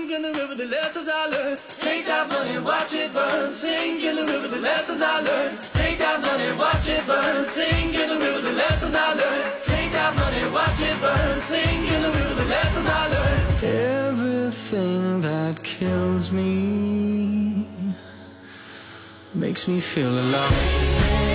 in the river the lessons I learned. Take that money, watch it burn. Sing in the river the lessons I learned. Take that money, watch it burn. Sing in the river the lessons I learned. Take that money, watch it burn. Sing in the river the lessons I learned. Everything that kills me makes me feel alive.